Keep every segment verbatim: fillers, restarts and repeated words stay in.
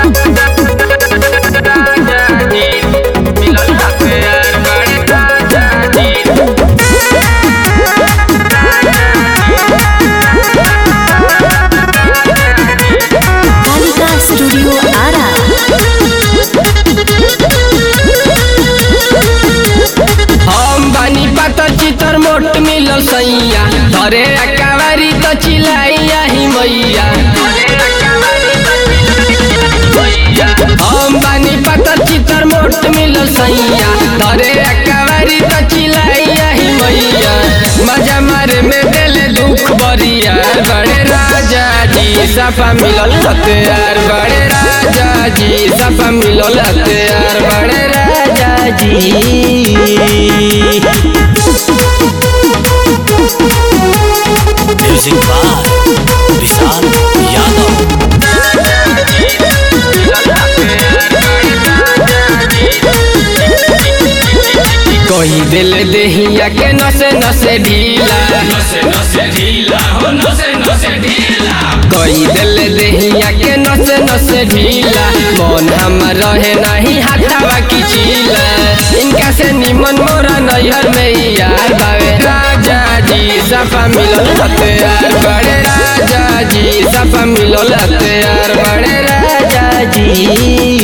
मोट मिलल सैया धरे अकावारी तो चिल्लाइया ही मैया। हम बानी पतर चितर मोट मिलल सैया धरे अकावारी तो चिल्लाइया ही मैया। मजा मारे में देले दुख बरिया बड़े राजा जी सफा मिलल हथियार बड़े राजा जी सफा मिलल हथियार बड़े राजा जी। Music by Vishal Yadav. कोई दिल देहिया के नसे नसे ढीला नसे नसे ढीला हो नसे नसे ढीला कोई दिल देहिया के नसे नसे ढीला मन हम रहे नहीं हाथावा की चीला। इनका से निमन मोरा नैहर में यार बावे राजा जी सफा मिलल हथियार बड़े राजा जी सफा मिलल हथियार बड़े राजा जी।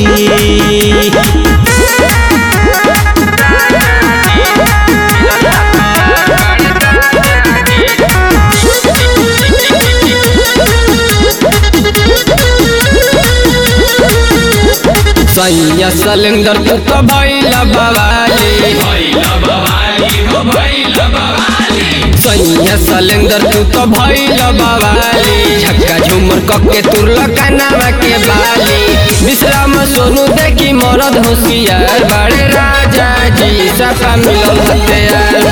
सैया सिलेंडर तू तो भैला बवाली भैला बवाली हो भैला बवाली सैया सिलेंडर तू तो भैला बवाली। झक्का झूमर कके तुरल कानावा के बाली विश्राम सोनू देखी मरद होशियार बड़े राजा जी सफा मिलल हथियार